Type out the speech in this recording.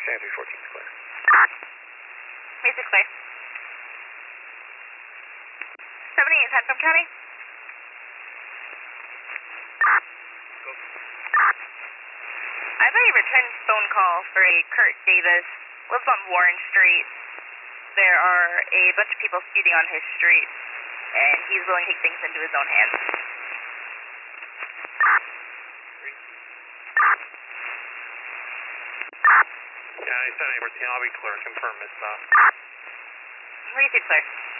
San 314 is clear. Music clear. 78 Putnam County. I have a return phone call for a Kurt Davis. Lives on Warren Street. There are a bunch of people speeding on his street, and he's willing to take things into his own hands. Yeah, I said 814, I'll be clear. Confirm, Miss. Receive, clear.